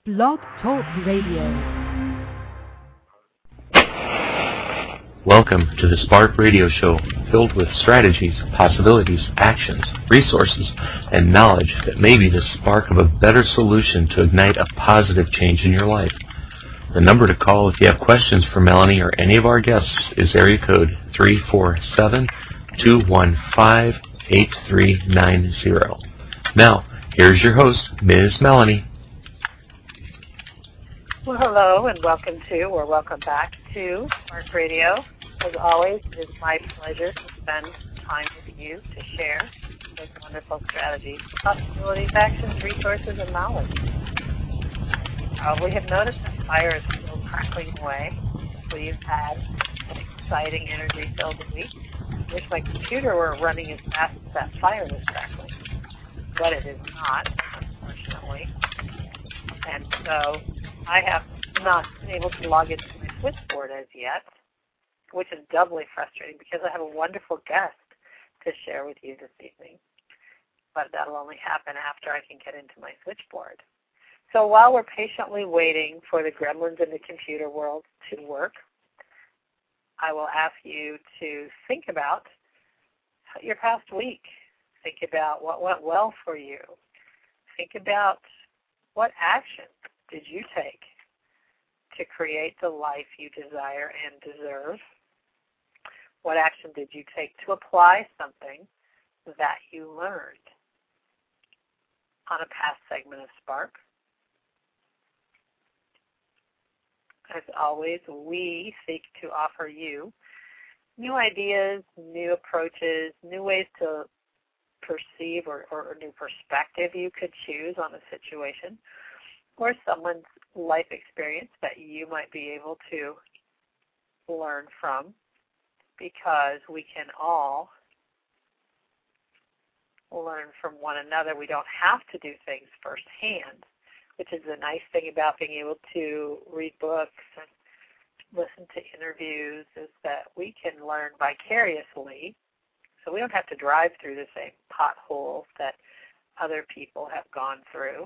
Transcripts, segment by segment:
Blog Talk Radio. Welcome to the Spark Radio Show, filled with strategies, possibilities, actions, resources, and knowledge that may be the spark of a better solution to ignite a positive change in your life. The number to call if you have questions for Melanie or any of our guests is area code 347-215-8390. Now, here's your host, Ms. Melanie. Well, hello, and welcome back to Spark Radio. As always, it is my pleasure to spend time with you to share those wonderful strategies, possibilities, actions, resources, and knowledge. We have noticed that fire is still crackling away. We've had an exciting, energy-filled week. I wish my computer were running as fast as that fire was crackling, but it is not, unfortunately. And so I have not been able to log into my switchboard as yet, which is doubly frustrating because I have a wonderful guest to share with you this evening. But that'll only happen after I can get into my switchboard. So while we're patiently waiting for the gremlins in the computer world to work, I will ask you to think about your past week. Think about what went well for you. Think about what action did you take to create the life you desire and deserve? What action did you take to apply something that you learned on a past segment of Spark? As always, we seek to offer you new ideas, new approaches, new ways to perceive or new perspective you could choose on a situation or someone's life experience that you might be able to learn from, because we can all learn from one another. We don't have to do things firsthand, which is the nice thing about being able to read books and listen to interviews, is that we can learn vicariously, so we don't have to drive through the same potholes that other people have gone through.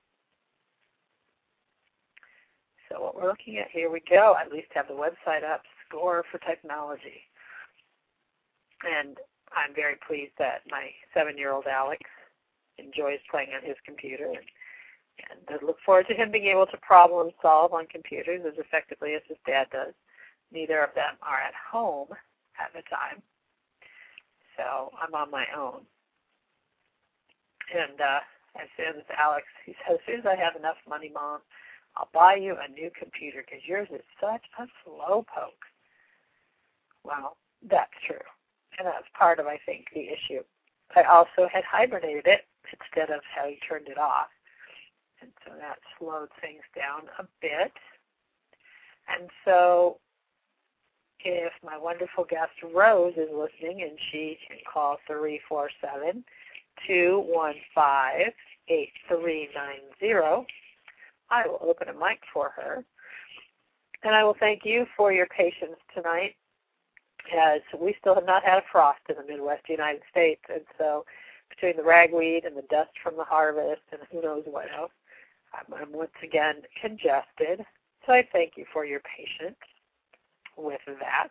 So what we're looking at, here we go, I at least have the website up, Score for Technology. And I'm very pleased that my 7-year-old Alex enjoys playing on his computer, and I look forward to him being able to problem solve on computers as effectively as his dad does. Neither of them are at home at the time, so I'm on my own. And as soon as Alex, he says, as soon as I have enough money, Mom, I'll buy you a new computer because yours is such a slow poke. Well, that's true. And that's part of, I think, the issue. I also had hibernated it instead of having turned it off. And so that slowed things down a bit. And so if my wonderful guest Rose is listening, and she can call 347-215-8390, I will open a mic for her. And I will thank you for your patience tonight, as we still have not had a frost in the Midwest United States. And so between the ragweed and the dust from the harvest and who knows what else, I'm once again congested. So I thank you for your patience with that.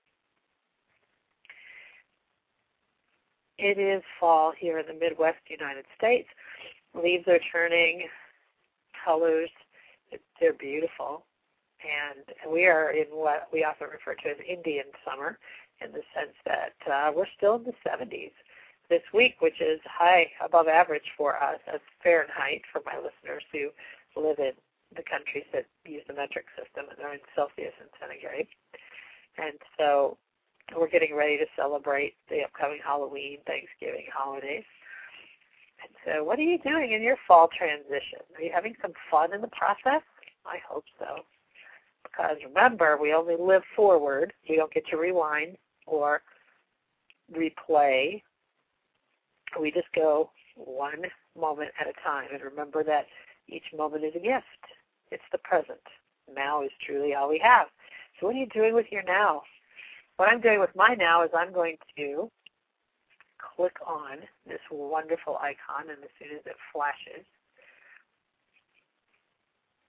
It is fall here in the Midwest United States. Leaves are turning, colors, they're beautiful. And we are in what we often refer to as Indian summer, in the sense that we're still in the 70s this week, which is high, above average for us as Fahrenheit for my listeners who live in the countries that use the metric system, and they're in Celsius and centigrade. And so we're getting ready to celebrate the upcoming Halloween, Thanksgiving holidays. And so what are you doing in your fall transition? Are you having some fun in the process? I hope so. Because remember, we only live forward. We don't get to rewind or replay. We just go one moment at a time. And remember that each moment is a gift. It's the present. Now is truly all we have. So what are you doing with your now? What I'm doing with my now is I'm going to click on this wonderful icon, and as soon as it flashes,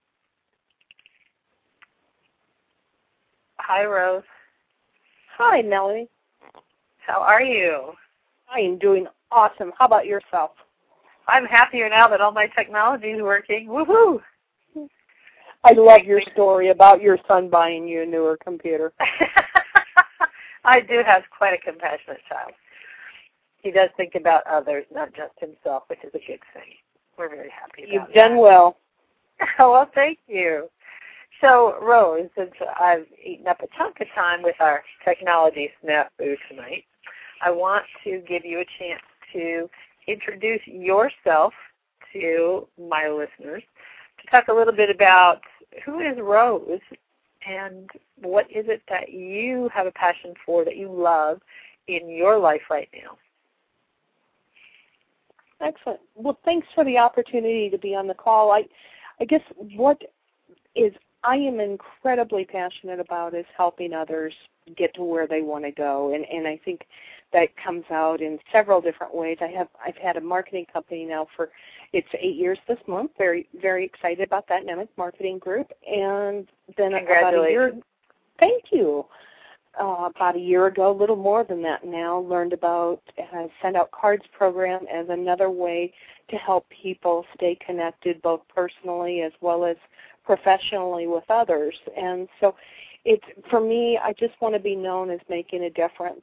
Hi, Rose. Hi, Melanie. How are you? I am doing awesome. How about yourself? I'm happier now that all my technology is working. Woohoo! I love your story about your son buying you a newer computer. I do have quite a compassionate child. He does think about others, not just himself, which is a good thing. We're very happy about You've done well. Well, thank you. So, Rose, since I've eaten up a chunk of time with our technology snafu tonight, I want to give you a chance to introduce yourself to my listeners, to talk a little bit about who is Rose and what is it that you have a passion for, that you love in your life right now. Excellent. Well, thanks for the opportunity to be on the call. I guess what is I am incredibly passionate about is helping others get to where they want to go, and I think that comes out in several different ways. I've had a marketing company now for it's 8 years this month. Very very excited about that Nemec Marketing Group, and then about a year. Thank you. About a year ago, a little more than that now, learned about Send Out Cards program as another way to help people stay connected both personally as well as professionally with others. And so it's, for me, I just want to be known as making a difference.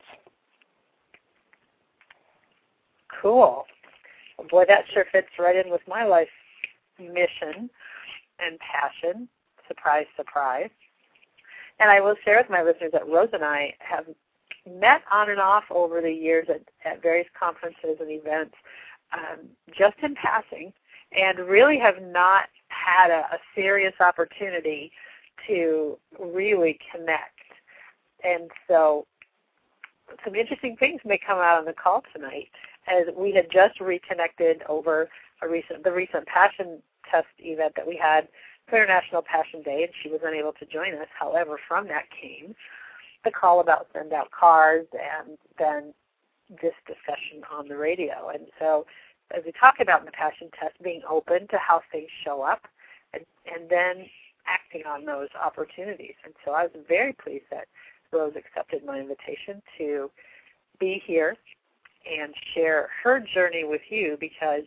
Cool. Well, boy, that sure fits right in with my life mission and passion. Surprise, surprise. And I will share with my listeners that Rose and I have met on and off over the years at various conferences and events, just in passing, and really have not had a serious opportunity to really connect. And so some interesting things may come out on the call tonight, as we had just reconnected over the recent Passion Test event that we had, International Passion Day, and she was unable to join us. However, from that came the call about Send Out Cards and then this discussion on the radio. And so as we talk about in the Passion Test, being open to how things show up and then acting on those opportunities. And so I was very pleased that Rose accepted my invitation to be here and share her journey with you, because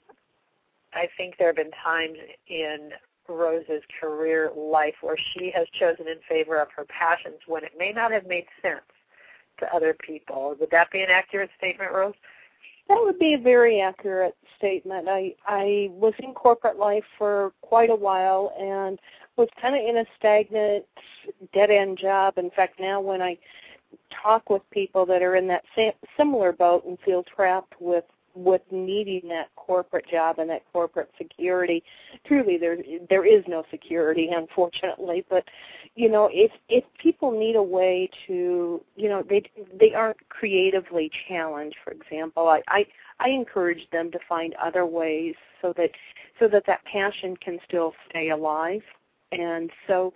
I think there have been times in Rose's career life where she has chosen in favor of her passions when it may not have made sense to other people. Would that be an accurate statement, Rose? That would be a very accurate statement. I was in corporate life for quite a while and was kind of in a stagnant, dead-end job. In fact, now when I talk with people that are in that similar boat and feel trapped with needing that corporate job and that corporate security, truly there is no security, unfortunately. But if people need a way to, they aren't creatively challenged, for example, I encourage them to find other ways so that passion can still stay alive. And so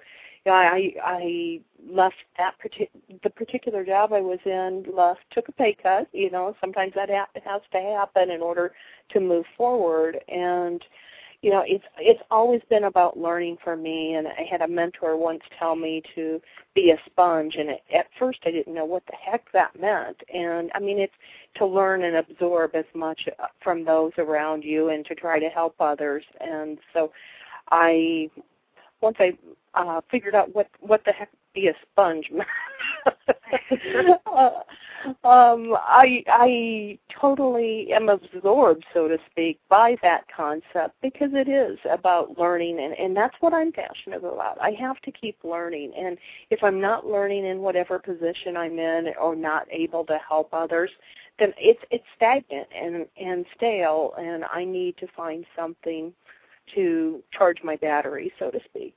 I left the particular job I was in, took a pay cut. Sometimes that has to happen in order to move forward. And, it's always been about learning for me. And I had a mentor once tell me to be a sponge. And at first I didn't know what the heck that meant. And, it's to learn and absorb as much from those around you and to try to help others. And so once I figured out what the heck be a sponge meant, I totally am absorbed, so to speak, by that concept, because it is about learning, and that's what I'm passionate about. I have to keep learning, and if I'm not learning in whatever position I'm in or not able to help others, then it's stagnant and stale, and I need to find something to charge my battery, so to speak.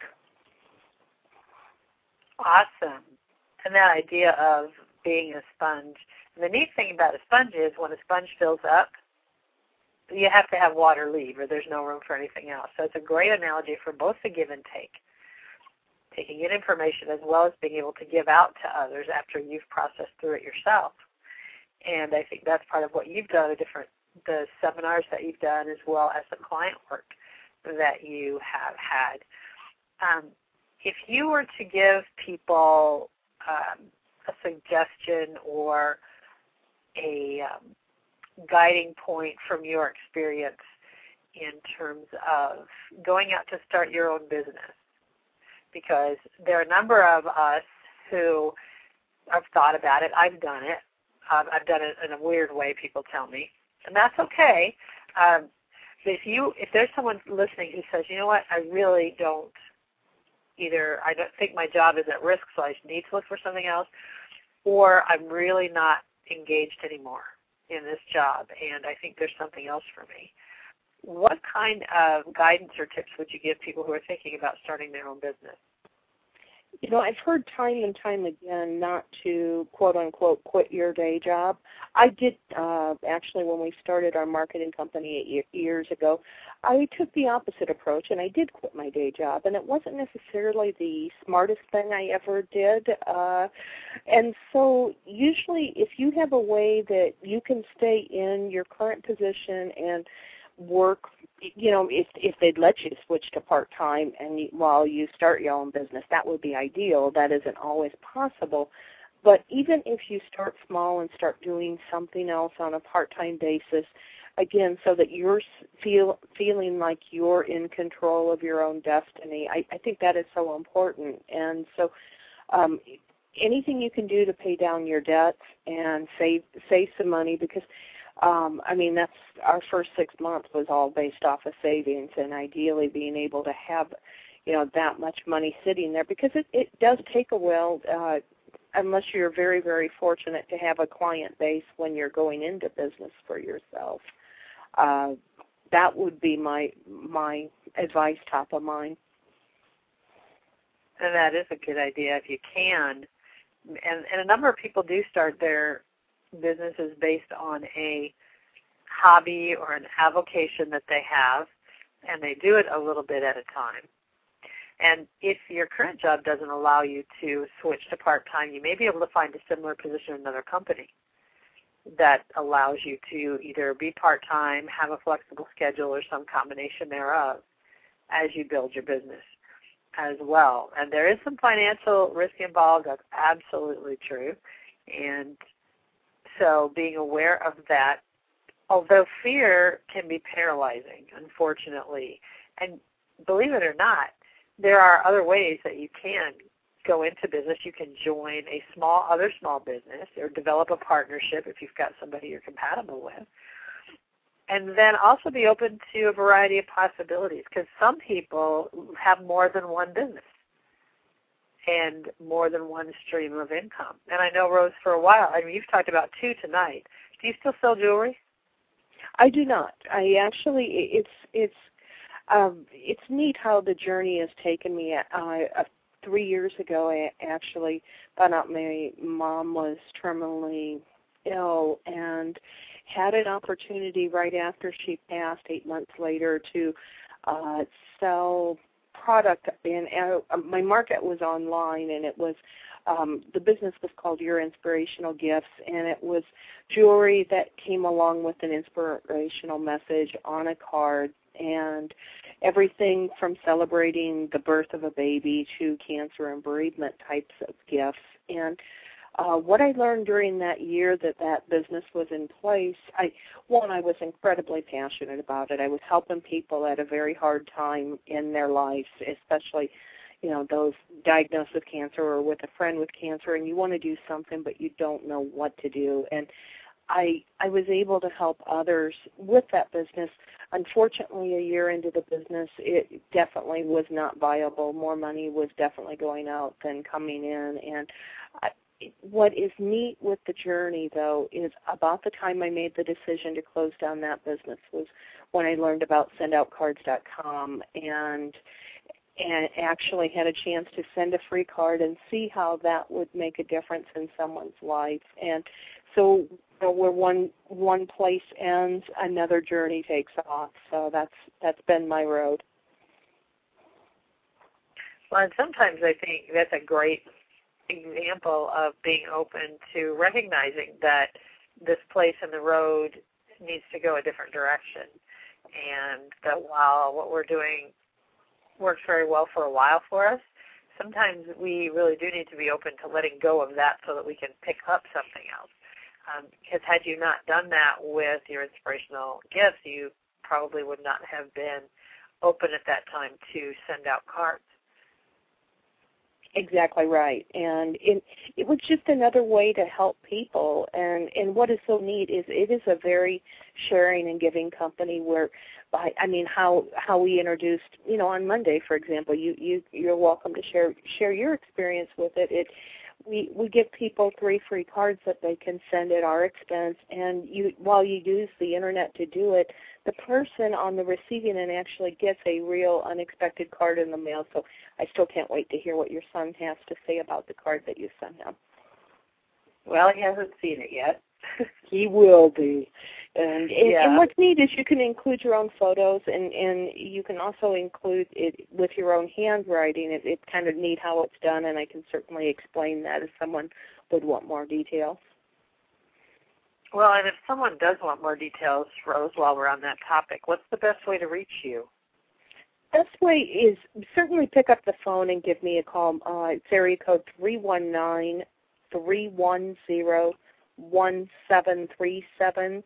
Awesome. And that idea of being a sponge. And the neat thing about a sponge is when a sponge fills up, you have to have water leave, or there's no room for anything else. So it's a great analogy for both the give and take, taking in information as well as being able to give out to others after you've processed through it yourself. And I think that's part of what you've done, the seminars that you've done, as well as the client work that you have had. If you were to give people a suggestion or a guiding point from your experience in terms of going out to start your own business? Because there are a number of us who have thought about it. I've done it. I've done it in a weird way, people tell me, and that's okay. But if there's someone listening who says, you know what, I really don't, either I don't think my job is at risk, so I need to look for something else, or I'm really not engaged anymore in this job, and I think there's something else for me. What kind of guidance or tips would you give people who are thinking about starting their own business? You know, I've heard time and time again not to, quote-unquote, quit your day job. I did, actually, when we started our marketing company 8 years ago, I took the opposite approach, and I did quit my day job, and it wasn't necessarily the smartest thing I ever did. And so usually if you have a way that you can stay in your current position and work, you know, if they'd let you switch to part-time and while you start your own business, that would be ideal. That isn't always possible. But even if you start small and start doing something else on a part-time basis, again, so that you're feeling like you're in control of your own destiny, I think that is so important. And so anything you can do to pay down your debts and save some money, because I mean, that's our first 6 months was all based off of savings, and ideally being able to have, you know, that much money sitting there, because it does take a while, unless you're very, very fortunate to have a client base when you're going into business for yourself. That would be my advice, top of mind. And that is a good idea if you can. And a number of people do start their businesses based on a hobby or an avocation that they have, and they do it a little bit at a time. And if your current job doesn't allow you to switch to part-time, you may be able to find a similar position in another company that allows you to either be part-time, have a flexible schedule, or some combination thereof as you build your business as well. And there is some financial risk involved. That's absolutely true. And so being aware of that, although fear can be paralyzing, unfortunately, and believe it or not, there are other ways that you can go into business. You can join a other small business or develop a partnership if you've got somebody you're compatible with. And then also be open to a variety of possibilities, because some people have more than one business and more than one stream of income. And I know, Rose, for a while, I mean, you've talked about 2 tonight. Do you still sell jewelry? I do not. I actually, it's neat how the journey has taken me. 3 years ago, I actually found out my mom was terminally ill and had an opportunity right after she passed 8 months later to sell product. And my market was online, and it was the business was called Your Inspirational Gifts, and it was jewelry that came along with an inspirational message on a card, and everything from celebrating the birth of a baby to cancer and bereavement types of gifts. And what I learned during that year that business was in place, I was incredibly passionate about it. I was helping people at a very hard time in their lives, especially, you know, those diagnosed with cancer or with a friend with cancer, and you want to do something but you don't know what to do. And I was able to help others with that business. Unfortunately, a year into the business, it definitely was not viable. More money was definitely going out than coming in. And what is neat with the journey, though, is about the time I made the decision to close down that business was when I learned about sendoutcards.com and actually had a chance to send a free card and see how that would make a difference in someone's life. And so where one place ends, another journey takes off. So that's been my road. Well, and sometimes I think that's a great example of being open to recognizing that this place in the road needs to go a different direction, and that while what we're doing works very well for a while for us, sometimes we really do need to be open to letting go of that so that we can pick up something else. Because had you not done that with your inspirational gifts, you probably would not have been open at that time to send out cards. Exactly right. And it was just another way to help people. And what is so neat is it is a very sharing and giving company where, I mean, how we introduced, you know, on Monday, for example, you're welcome to share your experience with it. We give people 3 free cards that they can send at our expense, and while you use the internet to do it, the person on the receiving end actually gets a real unexpected card in the mail. So I still can't wait to hear what your son has to say about the card that you sent him. Well, he hasn't seen it yet. He will be. And what's neat is you can include your own photos, and you can also include it with your own handwriting. It's kind of neat how it's done, and I can certainly explain that if someone would want more details. Well, and if someone does want more details, Rose, while we're on that topic, what's the best way to reach you? Best way is certainly pick up the phone and give me a call. It's area code 319-310-1737,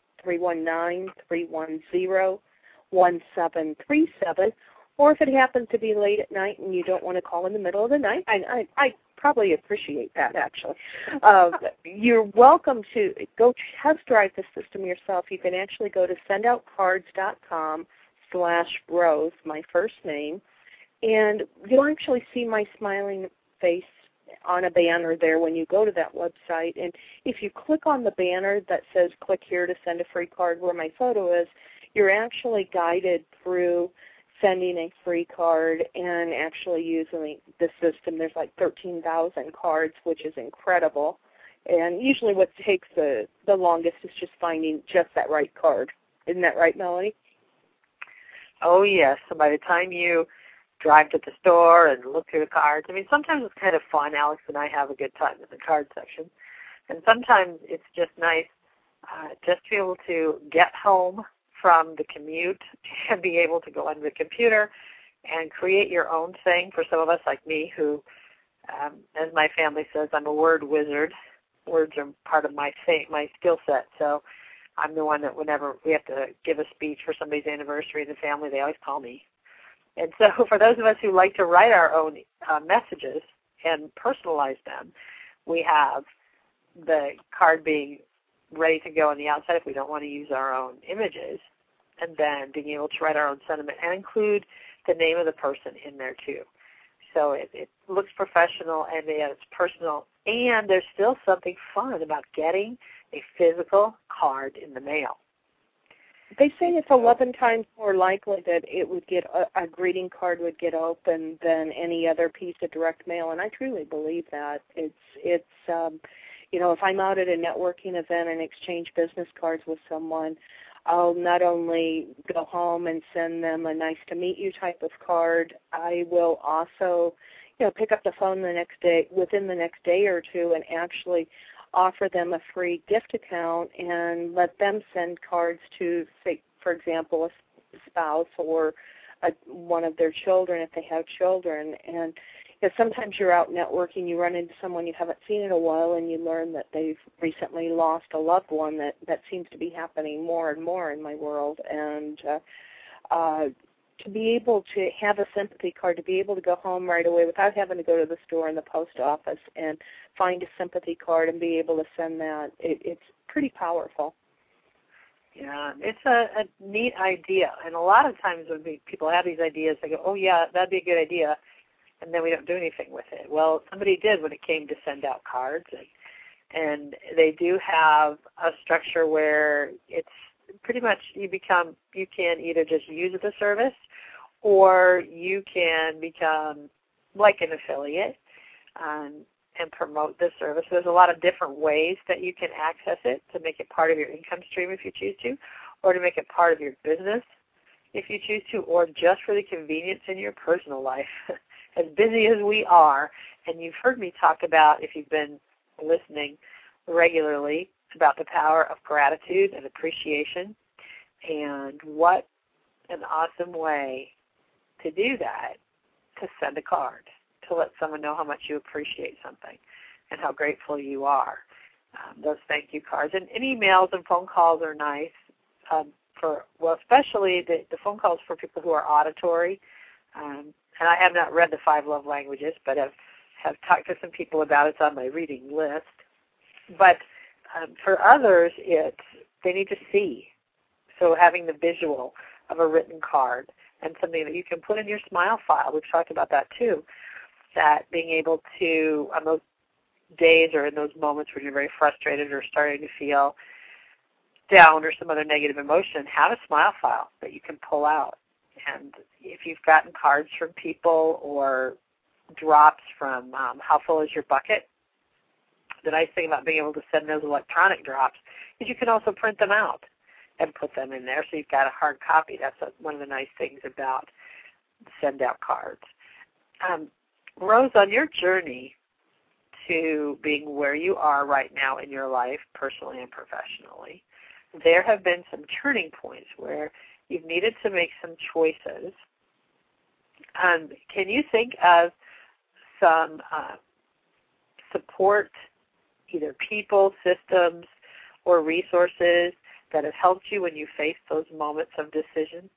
319-310-1737. Or if it happens to be late at night and you don't want to call in the middle of the night, I probably appreciate that, actually. You're welcome to go test drive the system yourself. You can actually go to sendoutcards.com/Rose, my first name, and you'll actually see my smiling face on a banner there when you go to that website. And if you click on the banner that says click here to send a free card where my photo is, you're actually guided through sending a free card and actually using the system. There's like 13,000 cards, which is incredible. And usually what takes the longest is just finding just that right card. Isn't that right, Melanie? Oh, yes. So by the time you drive to the store and look through the cards, I mean, sometimes it's kind of fun. Alex and I have a good time in the card section. And sometimes it's just nice just to be able to get home from the commute and be able to go on the computer and create your own thing. For some of us like me who, as my family says, I'm a word wizard. Words are part of my skill set. So I'm the one that whenever we have to give a speech for somebody's anniversary in the family, they always call me. And so for those of us who like to write our own messages and personalize them, we have the card being ready to go on the outside if we don't want to use our own images, and then being able to write our own sentiment and include the name of the person in there too. So it looks professional and it's personal, and there's still something fun about getting a physical card in the mail. They say it's 11 times more likely that it would get a greeting card would get opened than any other piece of direct mail, and I truly believe that. It's you know, if I'm out at a networking event and exchange business cards with someone, I'll not only go home and send them a nice to meet you type of card, I will also, you know, pick up the phone within the next day or two, and actually offer them a free gift account and let them send cards to, say, for example, a spouse or one of their children if they have children. And you know, sometimes you're out networking, you run into someone you haven't seen in a while, and you learn that they've recently lost a loved one. That seems to be happening more and more in my world. And to be able to have a sympathy card, to be able to go home right away without having to go to the store and the post office and find a sympathy card and be able to send that, it's pretty powerful. Yeah, it's a neat idea. And a lot of times when people have these ideas, they go, oh, yeah, that'd be a good idea, and then we don't do anything with it. Well, somebody did when it came to send out cards, and they do have a structure where it's pretty much you can either just use the service or you can become like an affiliate and promote the service. There's a lot of different ways that you can access it to make it part of your income stream if you choose to, or to make it part of your business if you choose to, or just for the convenience in your personal life. As busy as we are, and you've heard me talk about, if you've been listening regularly, about the power of gratitude and appreciation, and what an awesome way to do that, to send a card, to let someone know how much you appreciate something and how grateful you are. Those thank you cards. And emails and phone calls are nice, especially the phone calls for people who are auditory. And I have not read the 5 love languages, but have talked to some people about it. It's on my reading list. But for others, they need to see. So having the visual of a written card and something that you can put in your smile file, we've talked about that too, that being able to, on those days or in those moments when you're very frustrated or starting to feel down or some other negative emotion, have a smile file that you can pull out. And if you've gotten cards from people or drops from How Full Is Your Bucket, the nice thing about being able to send those electronic drops is you can also print them out and put them in there, so you've got a hard copy. That's one of the nice things about send-out cards. Rose, on your journey to being where you are right now in your life, personally and professionally, there have been some turning points where you've needed to make some choices. Can you think of some support, either people, systems, or resources that have helped you when you face those moments of decision?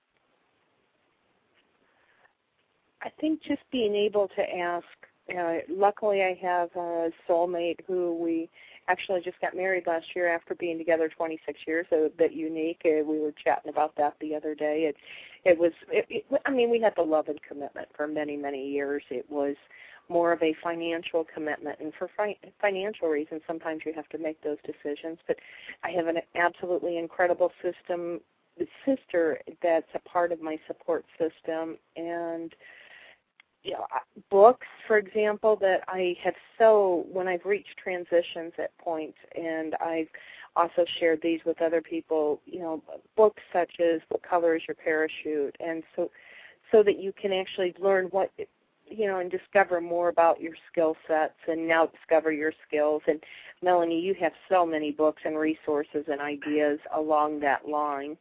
I think just being able to ask. Luckily, I have a soulmate who we actually just got married last year after being together 26 years, so a bit unique. We were chatting about that the other day. We had the love and commitment for many, many years. It was more of a financial commitment, and for financial reasons, sometimes you have to make those decisions. But I have an absolutely incredible sister that's a part of my support system, and books, for example, that I have when I've reached transitions at points, and I've also shared these with other people, books such as What Color Is Your Parachute, and so that you can actually learn what, and discover more about your skill sets and now discover your skills. And Melanie, you have so many books and resources and ideas along that line.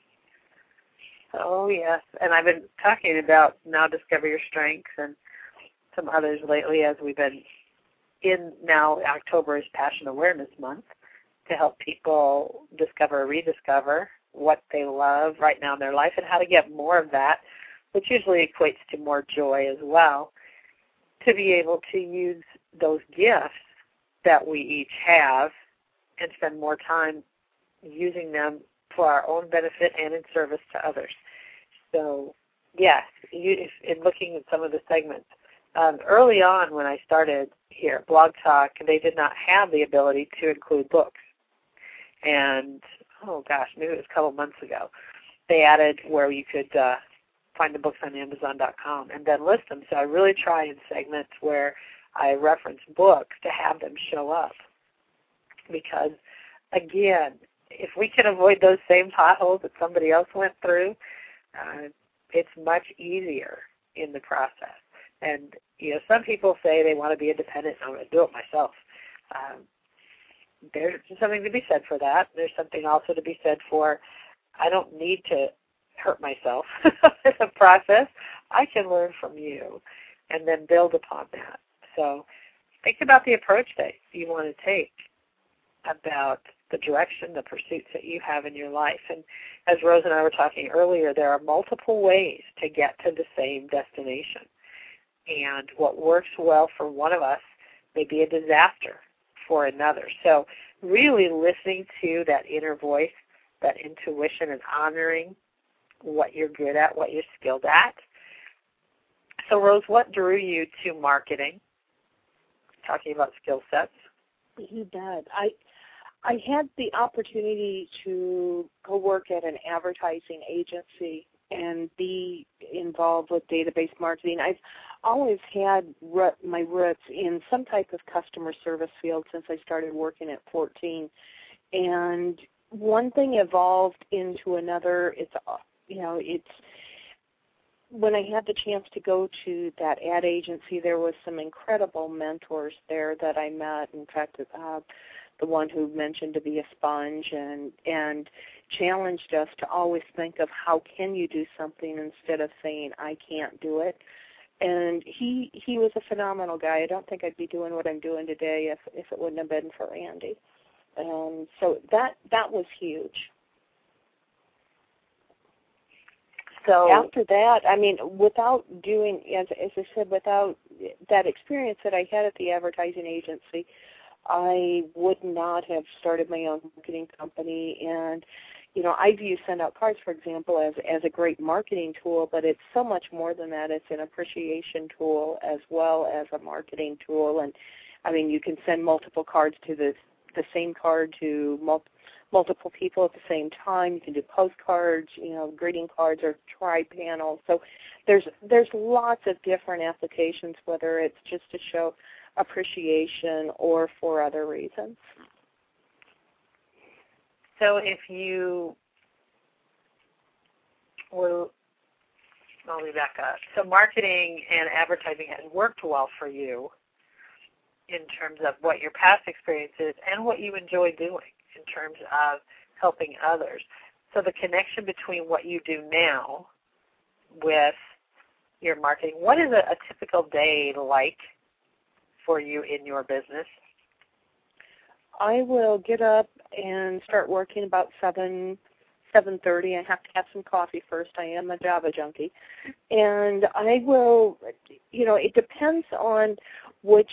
Oh, yes. And I've been talking about Now Discover Your Strengths and some others lately as we've been in now. October is Passion Awareness Month to help people discover or rediscover what they love right now in their life and how to get more of that, which usually equates to more joy as well, to be able to use those gifts that we each have and spend more time using them for our own benefit and in service to others. So, yes, in looking at some of the segments, early on when I started here at Blog Talk, they did not have the ability to include books. And, maybe it was a couple months ago, they added where you could find the books on Amazon.com and then list them. So I really try in segments where I reference books to have them show up. Because, again, if we can avoid those same potholes that somebody else went through, it's much easier in the process. And, some people say they want to be independent, and I'm going to do it myself. There's something to be said for that. There's something also to be said for, I don't need to hurt myself in the process. I can learn from you and then build upon that. So think about the approach that you want to take about the direction, the pursuits that you have in your life. And as Rose and I were talking earlier, there are multiple ways to get to the same destination. And what works well for one of us may be a disaster for another. So really listening to that inner voice, that intuition, and honoring what you're good at, what you're skilled at. So Rose, what drew you to marketing? Talking about skill sets. You bet. I had the opportunity to go work at an advertising agency and be involved with database marketing. I've always had my roots in some type of customer service field since I started working at 14. And one thing evolved into another. It's when I had the chance to go to that ad agency, there was some incredible mentors there that I met. In fact, the one who mentioned to be a sponge and challenged us to always think of how can you do something instead of saying I can't do it. And he was a phenomenal guy. I don't think I'd be doing what I'm doing today if it wouldn't have been for Randy. And so that was huge. So after that, I mean, without doing, as I said, without that experience that I had at the advertising agency, I would not have started my own marketing company. And, you know, I view Send Out Cards, for example, as a great marketing tool, but it's so much more than that. It's an appreciation tool as well as a marketing tool. And, I mean, you can send multiple cards to the same card to multiple people at the same time. You can do postcards, you know, greeting cards or tri-panels. So there's lots of different applications, whether it's just to show appreciation or for other reasons. So if you were, let me back up. So marketing and advertising has worked well for you in terms of what your past experience is and what you enjoy doing in terms of helping others. So the connection between what you do now with your marketing, what is a typical day like for you in your business? I will get up and start working about 7:30. I have to have some coffee first. I am a Java junkie. And I will, you know, it depends on which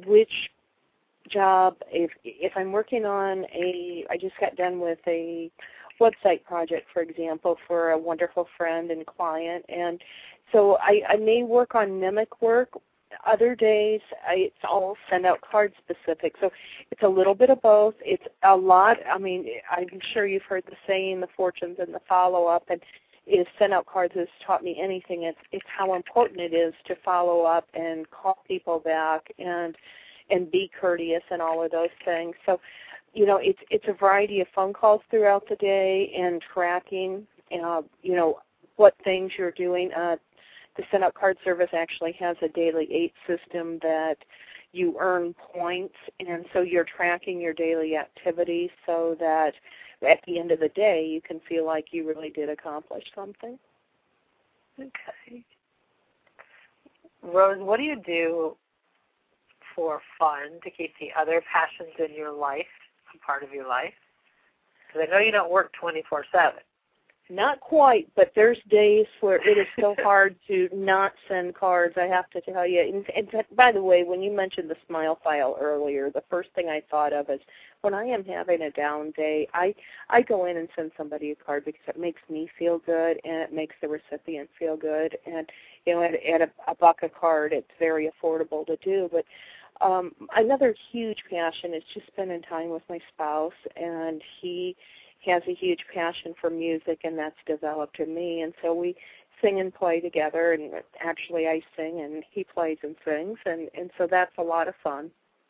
job. If I'm working on I just got done with a website project, for example, for a wonderful friend and client. And so I may work on mimic work. Other days, it's all Send Out Cards specific. So it's a little bit of both. It's a lot. I mean, I'm sure you've heard the saying, the fortunes and the follow-up. And if Send Out Cards has taught me anything, it's how important it is to follow up and call people back and be courteous and all of those things. So, you know, it's a variety of phone calls throughout the day and tracking, you know, what things you're doing. The Send Out Card service actually has a daily 8 system that you earn points, and so you're tracking your daily activities so that at the end of the day you can feel like you really did accomplish something. Okay. Rose, what do you do for fun to keep the other passions in your life a part of your life? Because I know you don't work 24/7. Not quite, but there's days where it is so hard to not send cards, I have to tell you. And by the way, when you mentioned the Smile File earlier, the first thing I thought of is when I am having a down day, I go in and send somebody a card because it makes me feel good and it makes the recipient feel good. And, you know, at a buck a card, it's very affordable to do. But another huge passion is just spending time with my spouse, and he has a huge passion for music, and that's developed in me. And so we sing and play together, and actually I sing and he plays and sings, and so that's a lot of fun.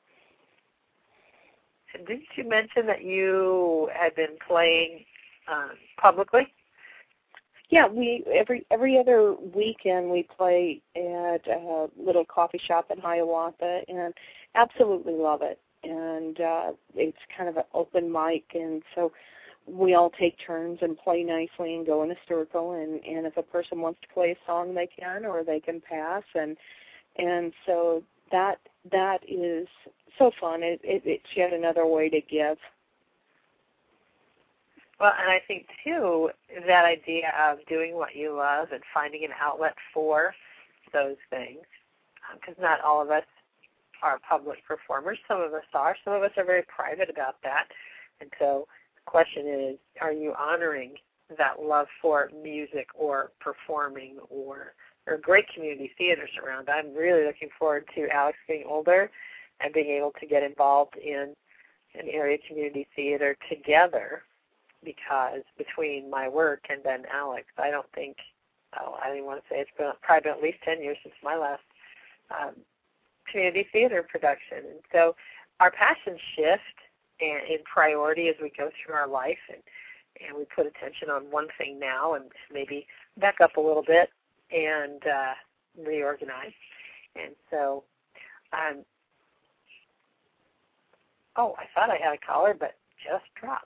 And didn't you mention that you had been playing publicly? Yeah, we every other weekend we play at a little coffee shop in Hiawatha, and absolutely love it. And it's kind of an open mic, and so we all take turns and play nicely and go in a circle, and if a person wants to play a song, they can, or they can pass, and so that is so fun. It's yet another way to give. Well, and I think, too, that idea of doing what you love and finding an outlet for those things, because not all of us are public performers. Some of us are. Some of us are very private about that. And so the question is, are you honoring that love for music or performing or great community theaters around? I'm really looking forward to Alex getting older and being able to get involved in an area community theater together, because between my work and then Alex, I don't even want to say it's probably been at least 10 years since my last community theater production. And so our passions shift in priority as we go through our life, and we put attention on one thing now and maybe back up a little bit and reorganize. And so, I thought I had a caller, but just dropped.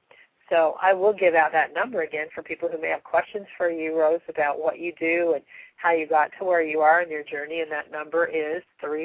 So I will give out that number again for people who may have questions for you, Rose, about what you do how you got to where you are in your journey, and that number is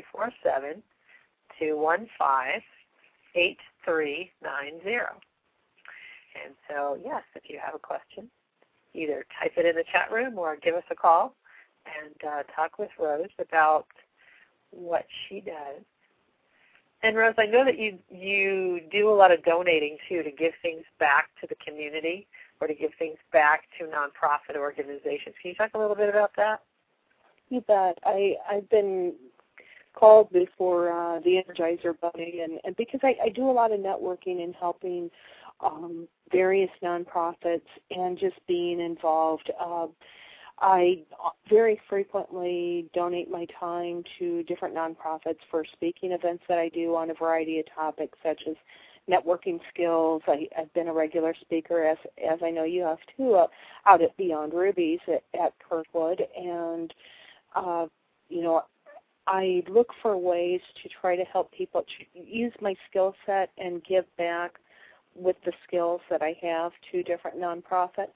347-215-8390. And so, yes, if you have a question, either type it in the chat room or give us a call and talk with Rose about what she does. And Rose, I know that you do a lot of donating, too, to give things back to the community or to give things back to nonprofit organizations. Can you talk a little bit about that? You bet. I've been called before the Energizer Bunny, and because I do a lot of networking and helping various nonprofits and just being involved. I very frequently donate my time to different nonprofits for speaking events that I do on a variety of topics such as networking skills. I've been a regular speaker, as I know you have too, out at Beyond Rubies at Kirkwood. And, I look for ways to try to help people use my skill set and give back with the skills that I have to different nonprofits.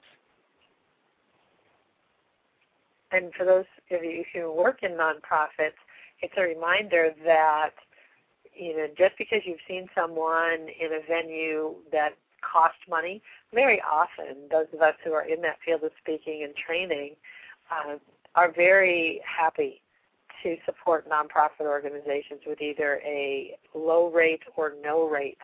And for those of you who work in nonprofits, it's a reminder that, just because you've seen someone in a venue that costs money, very often those of us who are in that field of speaking and training are very happy to support nonprofit organizations with either a low rate or no rate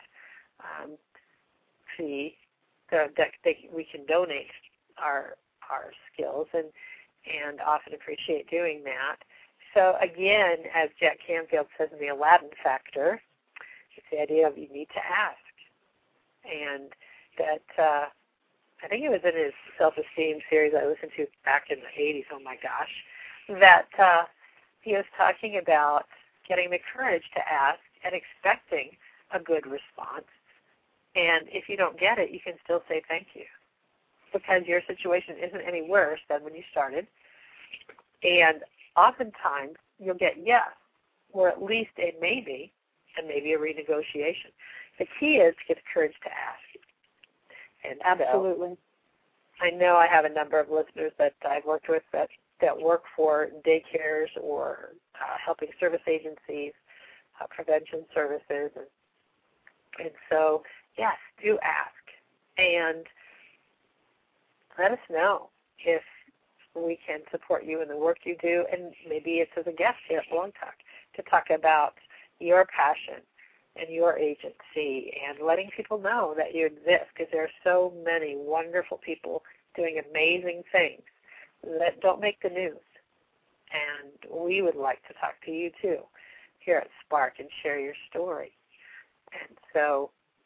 fee that we can donate our skills and often appreciate doing that. So again, as Jack Canfield says in the Aladdin Factor, it's the idea of you need to ask. And that, I think it was in his self-esteem series I listened to back in the 80s, oh my gosh, that he was talking about getting the courage to ask and expecting a good response. And if you don't get it, you can still say thank you, because your situation isn't any worse than when you started. And oftentimes you'll get yes, or at least a maybe, and maybe a renegotiation. The key is to get the courage to ask. And absolutely. So I know I have a number of listeners that I've worked with that work for daycares or helping service agencies, prevention services. And so, yes, do ask. And let us know if we can support you in the work you do, and maybe it's as a guest here at Blog Talk to talk about your passion and your agency and letting people know that you exist, because there are so many wonderful people doing amazing things that don't make the news. And we would like to talk to you too here at Spark and share your story. And so,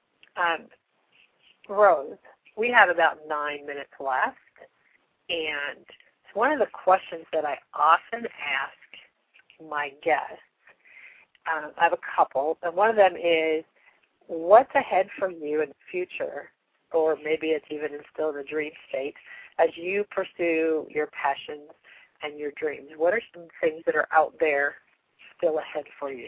Rose, we have about 9 minutes left, and one of the questions that I often ask my guests, I have a couple, and one of them is, what's ahead for you in the future, or maybe it's even still in the dream state, as you pursue your passions and your dreams? What are some things that are out there still ahead for you?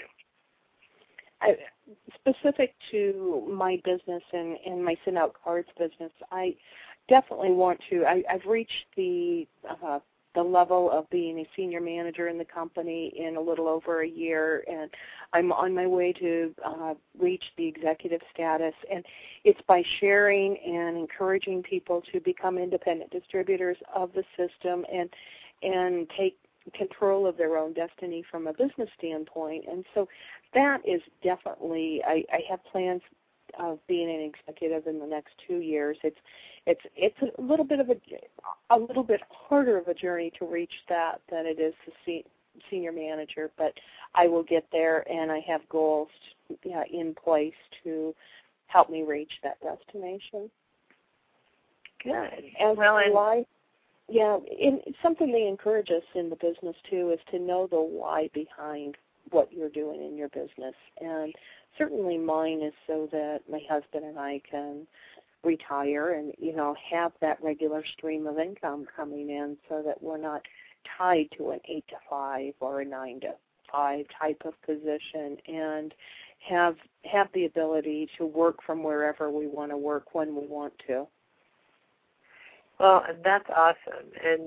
Specific to my business and my send out cards business, I definitely want to. I've reached the level of being a senior manager in the company in a little over a year, and I'm on my way to reach the executive status. And it's by sharing and encouraging people to become independent distributors of the system and take control of their own destiny from a business standpoint. And so that is definitely, I have plans of being an executive in the next 2 years. It's a little bit harder of a journey to reach that than it is to senior manager, but I will get there, and I have goals in place to help me reach that destination. Good. And something they encourage us in the business too is to know the why behind what you're doing in your business. And certainly mine is so that my husband and I can retire and, have that regular stream of income coming in, so that we're not tied to an 8 to 5 or a 9 to 5 type of position, and have the ability to work from wherever we want to work when we want to. Well, that's awesome. And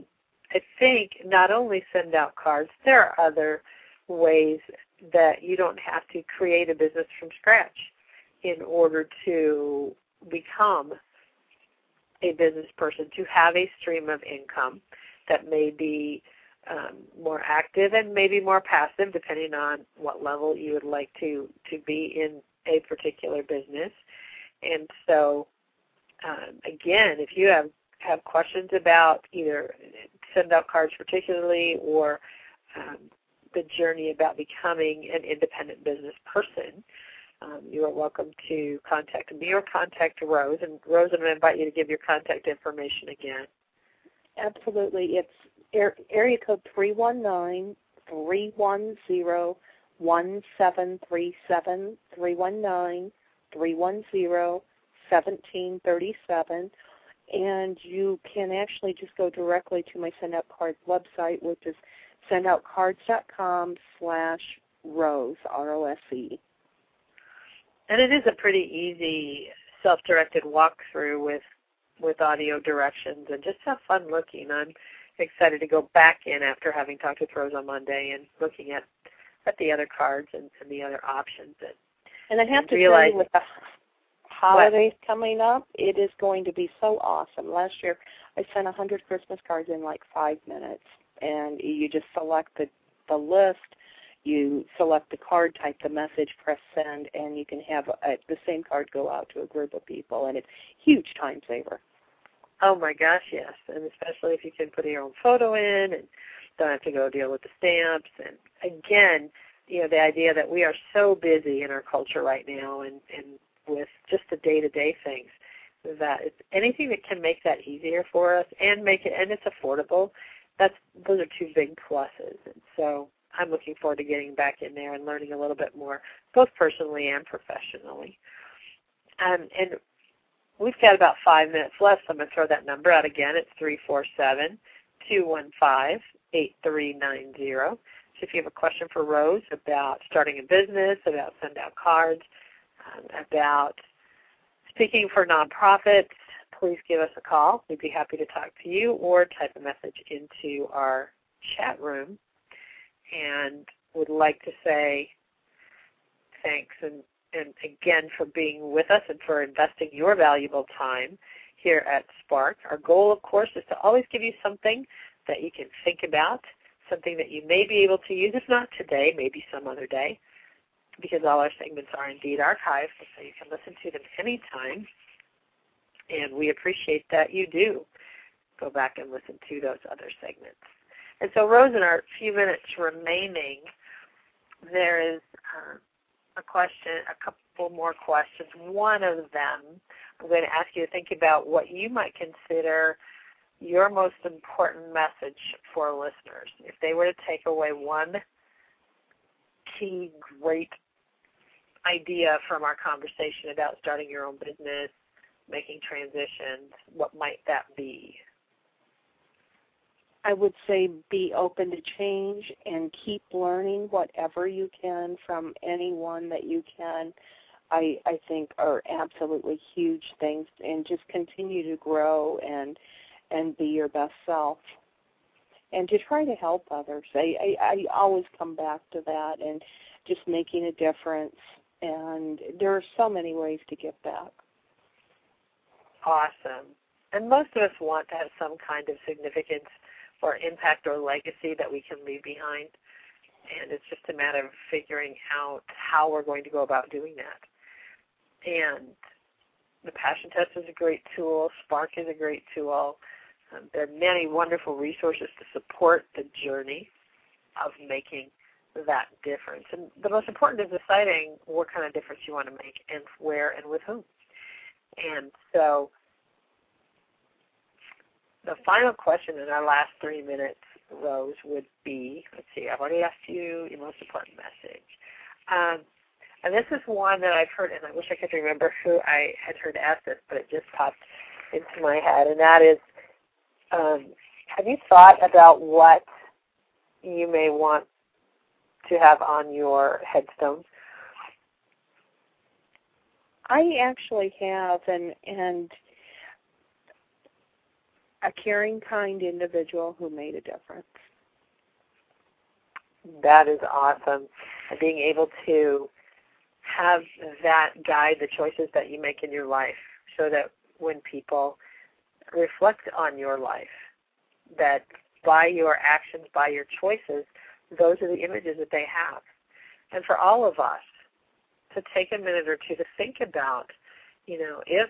I think not only send out cards, there are other ways that you don't have to create a business from scratch in order to become a business person, to have a stream of income that may be more active and maybe more passive, depending on what level you would like to be in a particular business. And so, again, if you have questions about either send out cards particularly or the journey about becoming an independent business person, you are welcome to contact me or contact Rose. And Rose, I'm going to invite you to give your contact information again. Absolutely. It's area code 319-310-1737, 319-310-1737. And you can actually just go directly to my Send Out Cards website, which is sendoutcards.com/Rose, R-O-S-E. And it is a pretty easy self-directed walkthrough with audio directions, and just have fun looking. I'm excited to go back in after having talked with Rose on Monday and looking at the other cards and the other options. And I have to tell you, with the holidays coming up, it is going to be so awesome. Last year, I sent 100 Christmas cards in like 5 minutes, and you just select the list, you select the card, type the message, press send, and you can have the same card go out to a group of people, and it's a huge time saver. Oh my gosh, yes, and especially if you can put your own photo in and don't have to go deal with the stamps. And again, the idea that we are so busy in our culture right now and with just the day-to-day things, that it's anything that can make that easier for us and it's affordable, those are two big pluses. And so I'm looking forward to getting back in there and learning a little bit more, both personally and professionally. And we've got about 5 minutes left, so I'm going to throw that number out again. It's 347-215-8390. So if you have a question for Rose about starting a business, about send out cards, about speaking for nonprofits, please give us a call. We'd be happy to talk to you, or type a message into our chat room. And would like to say thanks and again for being with us and for investing your valuable time here at Spark. Our goal, of course, is to always give you something that you can think about, something that you may be able to use, if not today, maybe some other day, because all our segments are indeed archived, so you can listen to them anytime. And we appreciate that you do go back and listen to those other segments. And so, Rose, in our few minutes remaining, there is a couple more questions. One of them, I'm going to ask you to think about what you might consider your most important message for listeners. If they were to take away one key great idea from our conversation about starting your own business, making transitions, what might that be? I would say be open to change and keep learning whatever you can from anyone that you can. I think are absolutely huge things, and just continue to grow and be your best self. And to try to help others. I always come back to that, and just making a difference. And there are so many ways to give back. Awesome. And most of us want to have some kind of significance or impact or legacy that we can leave behind. And it's just a matter of figuring out how we're going to go about doing that. And the Passion Test is a great tool. Spark is a great tool. There are many wonderful resources to support the journey of making that difference. And the most important is deciding what kind of difference you want to make and where and with whom. And so the final question in our last 3 minutes, Rose, would be, let's see, I've already asked you your most important message. And this is one that I've heard, and I wish I could remember who I had heard ask this, but it just popped into my head, and that is, have you thought about what you may want to have on your headstone? I actually have, and a caring, kind individual who made a difference. That is awesome. Being able to have that guide the choices that you make in your life, so that when people reflect on your life, that by your actions, by your choices, those are the images that they have. And for all of us to take a minute or two to think about, if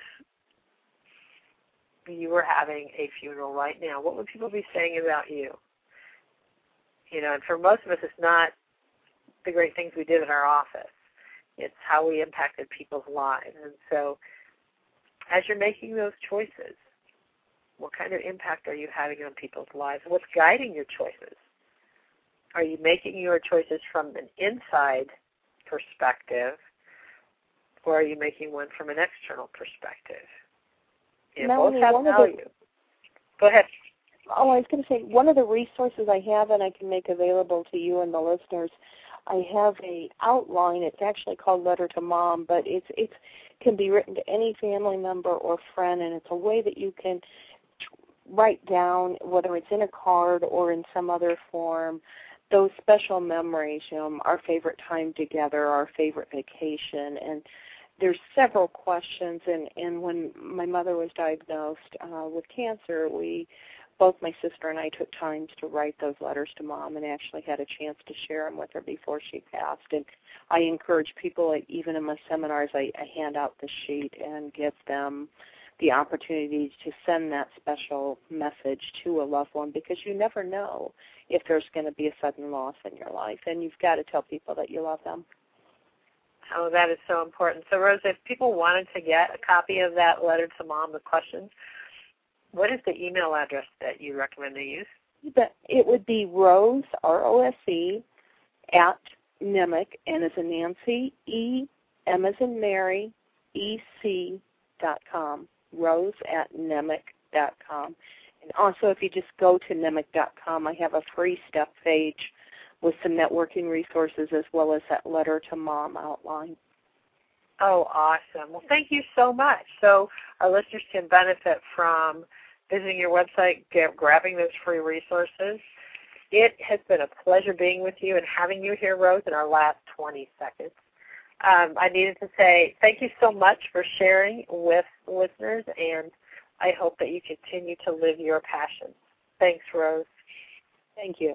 you were having a funeral right now, what would people be saying about you? And for most of us, it's not the great things we did in our office. It's how we impacted people's lives. And so as you're making those choices, what kind of impact are you having on people's lives? What's guiding your choices? Are you making your choices from an inside perspective, or are you making one from an external perspective? Melanie, both have value. Go ahead. I was going to say, one of the resources I have and I can make available to you and the listeners, I have a outline. It's actually called Letter to Mom, but it can be written to any family member or friend, and it's a way that you can write down, whether it's in a card or in some other form, those special memories, our favorite time together, our favorite vacation. And there's several questions, and when my mother was diagnosed with cancer, both my sister and I took times to write those letters to Mom and actually had a chance to share them with her before she passed. And I encourage people, even in my seminars, I hand out the sheet and give them the opportunity to send that special message to a loved one, because you never know if there's going to be a sudden loss in your life, and you've got to tell people that you love them. Oh, that is so important. So, Rose, if people wanted to get a copy of that Letter to Mom, the questions, what is the email address that you recommend they use? It would be Rose, R-O-S-E, at NEMIC, N as in Nancy, E, M as in Mary, EC.com. Rose at NEMIC.com. And also, if you just go to NEMIC.com, I have a free step page with some networking resources as well as that Letter to Mom outline. Oh, awesome. Well, thank you so much. So our listeners can benefit from visiting your website, grabbing those free resources. It has been a pleasure being with you and having you here, Rose, in our last 20 seconds. I needed to say thank you so much for sharing with listeners, and I hope that you continue to live your passion. Thanks, Rose. Thank you.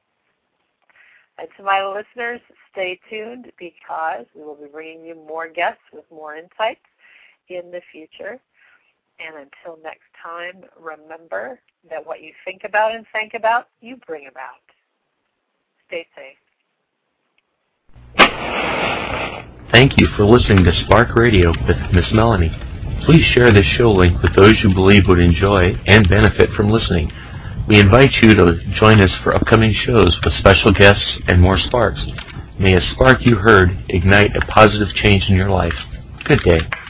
And to my listeners, stay tuned, because we will be bringing you more guests with more insights in the future. And until next time, remember that what you think about and think about, you bring about. Stay safe. Thank you for listening to Spark Radio with Miss Melanie. Please share this show link with those you believe would enjoy and benefit from listening. We invite you to join us for upcoming shows with special guests and more sparks. May a spark you heard ignite a positive change in your life. Good day.